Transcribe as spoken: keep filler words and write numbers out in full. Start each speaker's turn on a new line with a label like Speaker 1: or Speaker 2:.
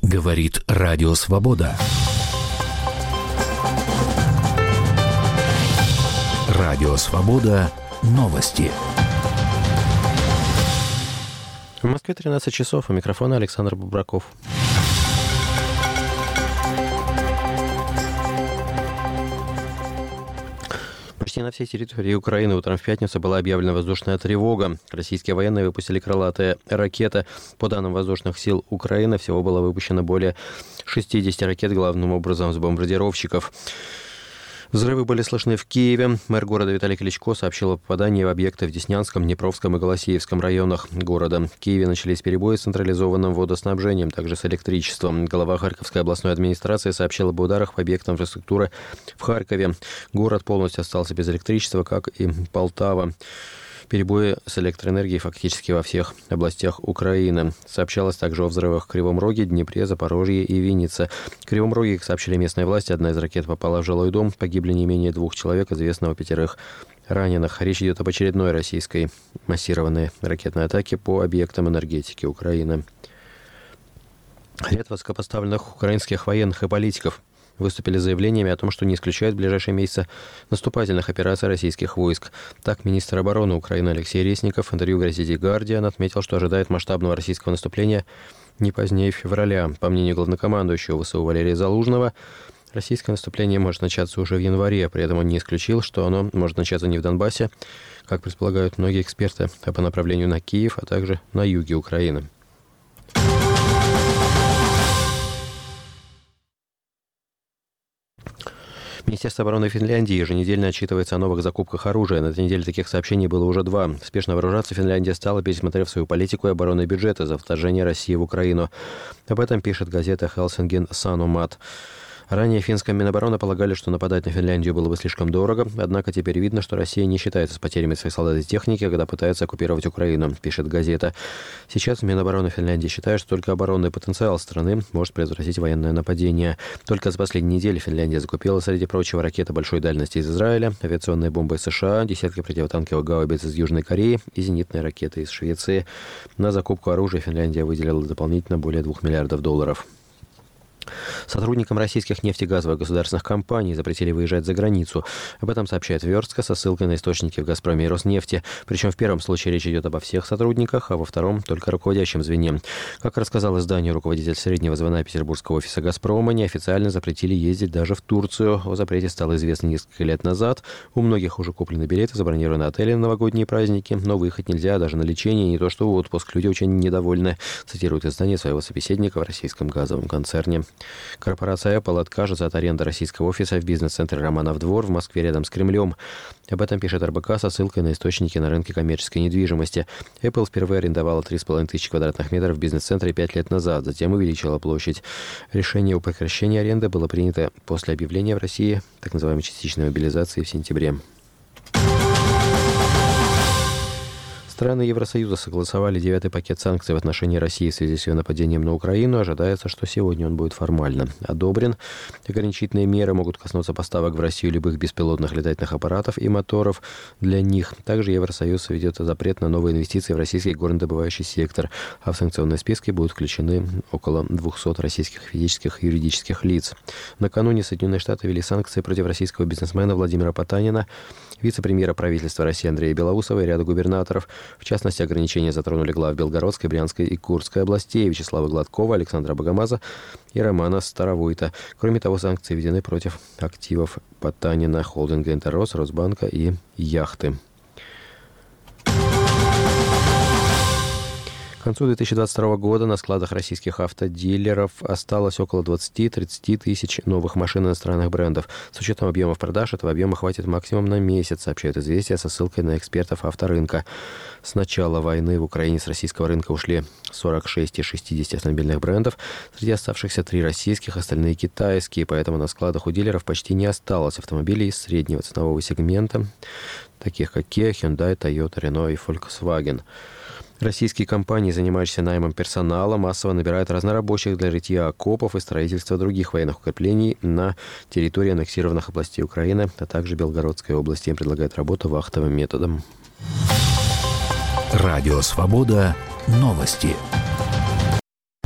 Speaker 1: Говорит Радио Свобода. Радио Свобода. Новости.
Speaker 2: В Москве тринадцать часов. У микрофона Александр Бубраков. Почти на всей территории Украины утром в пятницу была объявлена воздушная тревога. Российские военные выпустили крылатые ракеты. По данным воздушных сил Украины, всего было выпущено более шестьдесят ракет, главным образом с бомбардировщиков. Взрывы были слышны в Киеве. Мэр города Виталий Кличко сообщил о попадании в объекты в Деснянском, Днепровском и Голосеевском районах города. В Киеве начались перебои с централизованным водоснабжением, также с электричеством. Глава Харьковской областной администрации сообщил об ударах по объектам инфраструктуры в Харькове. Город полностью остался без электричества, как и Полтава. Перебои с электроэнергией фактически во всех областях Украины. Сообщалось также о взрывах в Кривом Роге, Днепре, Запорожье и Виннице. В Кривом Роге, как сообщили местные власти, одна из ракет попала в жилой дом. Погибли не менее двух человек, известно о пятерых раненых. Речь идет об очередной российской массированной ракетной атаке по объектам энергетики Украины. Ряд высокопоставленных украинских военных и политиков выступили с заявлениями о том, что не исключают в ближайшие месяцы наступательных операций российских войск. Так, министр обороны Украины Алексей Резников в интервью газете «Гардиан» отметил, что ожидает масштабного российского наступления не позднее февраля. По мнению главнокомандующего ВСУ Валерия Залужного, российское наступление может начаться уже в январе. При этом он не исключил, что оно может начаться не в Донбассе, как предполагают многие эксперты, а по направлению на Киев, а также на юге Украины. Министерство обороны Финляндии еженедельно отчитывается о новых закупках оружия. На этой неделе таких сообщений было уже два. Спешно вооружаться Финляндия стала, пересмотрев свою политику и оборонный бюджет из-за вторжения России в Украину. Об этом пишет газета Helsingin Sanomat. Ранее финская Минобороны полагали, что нападать на Финляндию было бы слишком дорого, однако теперь видно, что Россия не считается с потерями своих солдат и техники, когда пытается оккупировать Украину, пишет газета. Сейчас Минобороны Финляндии считает, что только оборонный потенциал страны может предотвратить военное нападение. Только за последние недели Финляндия закупила, среди прочего, ракеты большой дальности из Израиля, авиационные бомбы из США, десятки противотанковых гаубиц из Южной Кореи и зенитные ракеты из Швеции. На закупку оружия Финляндия выделила дополнительно более двух миллиардов долларов. Сотрудникам российских нефтегазовых государственных компаний запретили выезжать за границу. Об этом сообщает Верстка со ссылкой на источники в «Газпроме» и «Роснефти». Причем в первом случае речь идет обо всех сотрудниках, а во втором – только руководящем звене. Как рассказал изданию руководитель среднего звена петербургского офиса «Газпрома», неофициально запретили ездить даже в Турцию. О запрете стало известно несколько лет назад. У многих уже куплены билеты, забронированы отели на новогодние праздники, но выехать нельзя даже на лечение, не то что в отпуск. Люди очень недовольны, цитирует издание своего собеседника в российском газовом концерне. Корпорация Apple откажется от аренды российского офиса в бизнес-центре Романов двор в Москве рядом с Кремлем. Об этом пишет эр бэ ка со ссылкой на источники на рынке коммерческой недвижимости. Apple впервые арендовала три с половиной тысячи квадратных метров в бизнес-центре пять лет назад, затем увеличила площадь. Решение о прекращении аренды было принято после объявления в России так называемой частичной мобилизации в сентябре. Страны Евросоюза согласовали девятый пакет санкций в отношении России в связи с ее нападением на Украину. Ожидается, что сегодня он будет формально одобрен. Ограничительные меры могут коснуться поставок в Россию любых беспилотных летательных аппаратов и моторов для них. Также Евросоюз введет запрет на новые инвестиции в российский горнодобывающий сектор, а в санкционные списки будут включены около двухсот российских физических и юридических лиц. Накануне Соединенные Штаты ввели санкции против российского бизнесмена Владимира Потанина, вице-премьера правительства России Андрея Белоусова и ряда губернаторов. В частности, ограничения затронули глав Белгородской, Брянской и Курской областей Вячеслава Гладкова, Александра Богомаза и Романа Старовойта. Кроме того, санкции введены против активов Потанина, холдинга «Интеррос», Росбанка и яхты. К концу две тысячи двадцать второго года на складах российских автодилеров осталось около двадцать-тридцать тысяч новых машин иностранных брендов. С учетом объемов продаж этого объема хватит максимум на месяц, сообщает «Известия» со ссылкой на экспертов авторынка. С начала войны в Украине с российского рынка ушли сорок шесть из шестидесяти автомобильных брендов. Среди оставшихся три российских, остальные китайские, поэтому на складах у дилеров почти не осталось автомобилей из среднего ценового сегмента, таких как Kia, Hyundai, Toyota, Renault и Volkswagen. Российские компании, занимающиеся наймом персонала, массово набирают разнорабочих для рытья окопов и строительства других военных укреплений на территории аннексированных областей Украины, а также Белгородской области. Им предлагают работу вахтовым методом.
Speaker 1: Радио Свобода. Новости.